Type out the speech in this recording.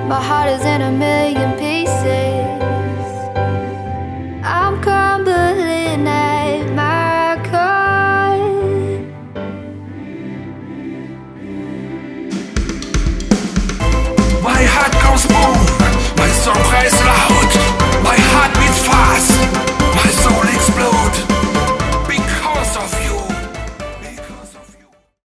My heart is in a million pieces. I'm crumbling at my core. My heart goes